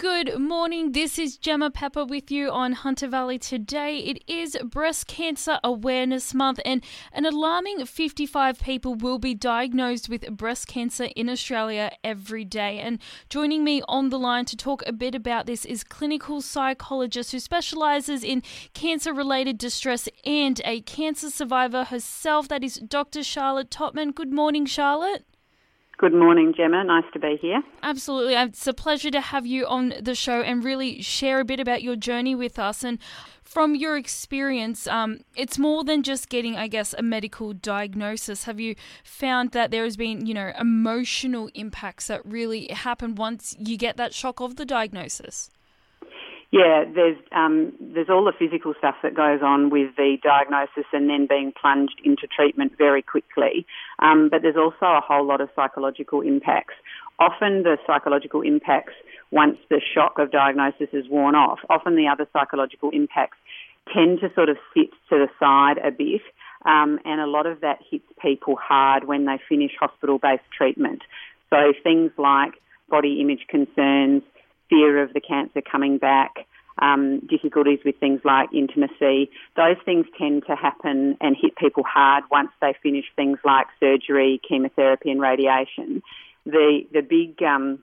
Good morning. This is Gemma Pepper with you on Hunter Valley today. It is Breast Cancer Awareness Month, and an alarming 55 people will be diagnosed with breast cancer in Australia every day. And joining me on the line to talk a bit about this is clinical psychologist who specialises in cancer-related distress and a cancer survivor herself. That is Dr. Charlotte Totman. Good morning, Charlotte. Good morning, Gemma. Nice to be here. Absolutely. It's a pleasure to have you on the show and really share a bit about your journey with us. And from your experience, it's more than just getting, I guess, a medical diagnosis. Have you found that there has been, emotional impacts that really happen once you get that shock of the diagnosis? Yeah, there's all the physical stuff that goes on with the diagnosis and then being plunged into treatment very quickly. But there's also a whole lot of psychological impacts. Often the psychological impacts, once the shock of diagnosis is worn off, often the other psychological impacts tend to sort of sit to the side a bit. And a lot of that hits people hard when they finish hospital-based treatment. So things like body image concerns, fear of the cancer coming back, difficulties with things like intimacy. Those things tend to happen and hit people hard once they finish things like surgery, chemotherapy and radiation. The big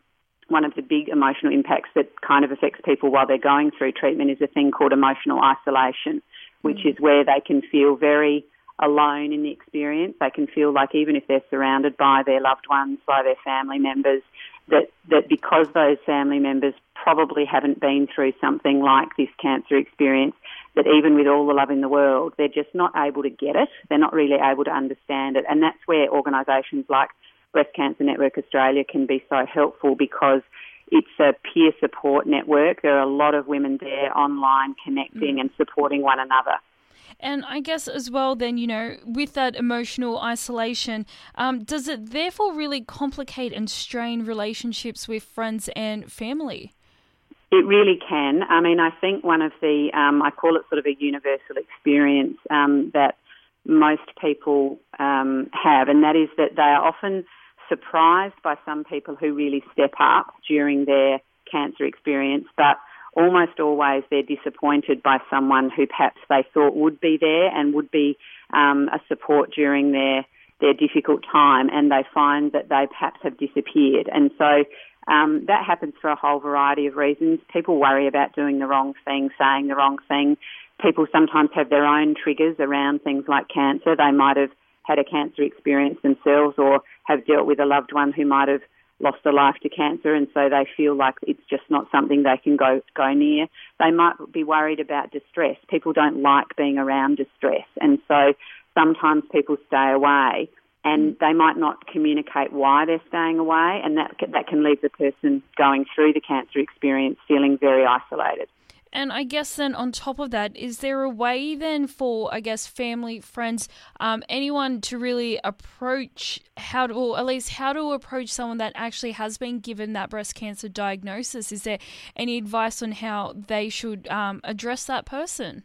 one of the big emotional impacts that kind of affects people while they're going through treatment is a thing called emotional isolation, which is where they can feel very alone in the experience. They can feel like even if they're surrounded by their loved ones, by their family members, that because those family members probably haven't been through something like this cancer experience, that even with all the love in the world, they're just not able to get it. They're not really able to understand it. And that's where organisations like Breast Cancer Network Australia can be so helpful, because it's a peer support network. There are a lot of women there online connecting and supporting one another. And I guess as well then, with that emotional isolation, does it therefore really complicate and strain relationships with friends and family? It really can. I mean, I think one of the, I call it sort of a universal experience that most people have, and that is that they are often surprised by some people who really step up during their cancer experience, but almost always they're disappointed by someone who perhaps they thought would be there and would be a support during their difficult time, and they find that they perhaps have disappeared. And so that happens for a whole variety of reasons. People worry about doing the wrong thing, saying the wrong thing. People sometimes have their own triggers around things like cancer. They might have had a cancer experience themselves or have dealt with a loved one who might have lost a life to cancer, and so they feel like it's just not something they can go near. They might be worried about distress. People don't like being around distress, and so sometimes people stay away, and they might not communicate why they're staying away, and that can leave the person going through the cancer experience feeling very isolated. And I guess then on top of that, is there a way then for, I guess, family, friends, anyone to really approach how to approach someone that actually has been given that breast cancer diagnosis? Is there any advice on how they should address that person?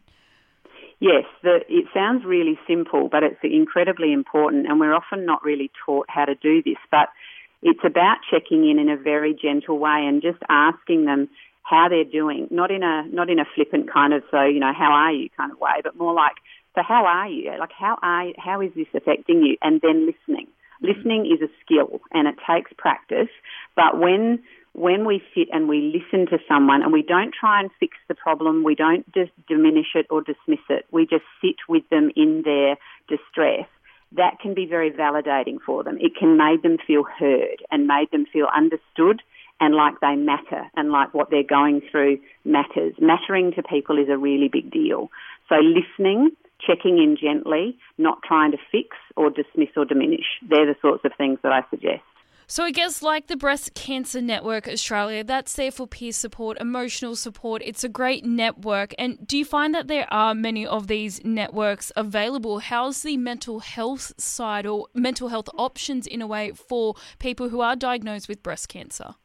Yes, it sounds really simple, but it's incredibly important, and we're often not really taught how to do this. But it's about checking in a very gentle way and just asking them how they're doing, not in a flippant kind of, so, how are you kind of way, but more like, so how are you? Like, how is this affecting you? And then listening. Listening is a skill and it takes practice, but when we sit and we listen to someone and we don't try and fix the problem, we don't just diminish it or dismiss it, we just sit with them in their distress, that can be very validating for them. It can make them feel heard and make them feel understood and like they matter and like what they're going through matters. Mattering to people is a really big deal. So listening, checking in gently, not trying to fix or dismiss or diminish. They're the sorts of things that I suggest. So I guess like the Breast Cancer Network Australia, that's there for peer support, emotional support. It's a great network. And do you find that there are many of these networks available? How's the mental health side or mental health options in a way for people who are diagnosed with breast cancer?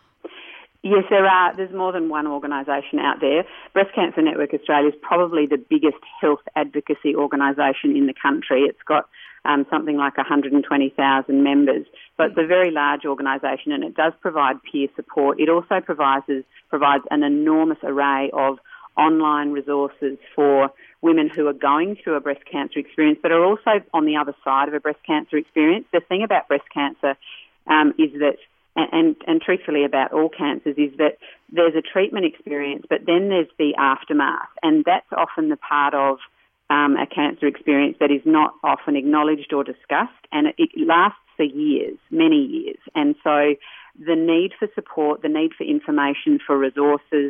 Yes, there are. There's more than one organisation out there. Breast Cancer Network Australia is probably the biggest health advocacy organisation in the country. It's got something like 120,000 members. So it's a very large organisation, and it does provide peer support. It also provides an enormous array of online resources for women who are going through a breast cancer experience but are also on the other side of a breast cancer experience. The thing about breast cancer is that, and truthfully about all cancers, is that there's a treatment experience, but then there's the aftermath, and that's often the part of a cancer experience that is not often acknowledged or discussed, and it lasts for years, many years. And so the need for support, the need for information, for resources,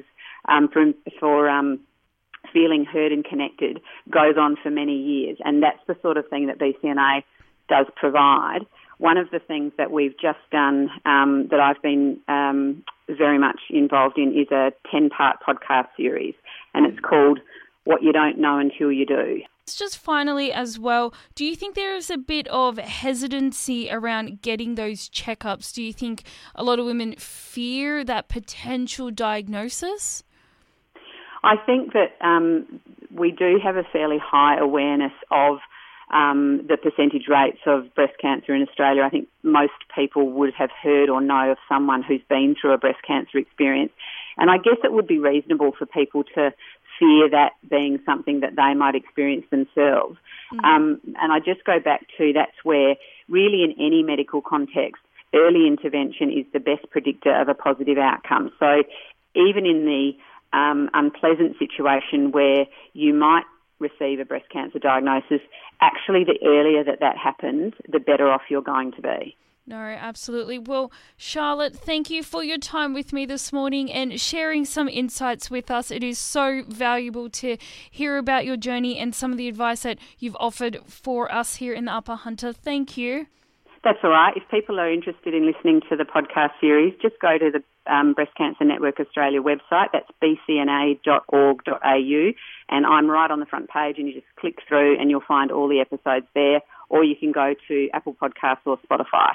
for feeling heard and connected goes on for many years, and that's the sort of thing that BCNA does provide. One of the things that we've just done that I've been very much involved in is a 10-part podcast series, and it's called What You Don't Know Until You Do. Just finally as well, do you think there is a bit of hesitancy around getting those checkups? Do you think a lot of women fear that potential diagnosis? I think that we do have a fairly high awareness of the percentage rates of breast cancer in Australia. I think most people would have heard or know of someone who's been through a breast cancer experience. And I guess it would be reasonable for people to fear that being something that they might experience themselves. And I just go back to that's where really in any medical context, early intervention is the best predictor of a positive outcome. So even in the unpleasant situation where you might receive a breast cancer diagnosis, actually the earlier that happens, the better off you're going to be. No, absolutely. Well, Charlotte, thank you for your time with me this morning and sharing some insights with us. It is so valuable to hear about your journey and some of the advice that you've offered for us here in the Upper Hunter. Thank you. That's all right. If people are interested in listening to the podcast series, just go to the Breast Cancer Network Australia website. That's bcna.org.au, and I'm right on the front page, and you just click through and you'll find all the episodes there, or you can go to Apple Podcasts or Spotify.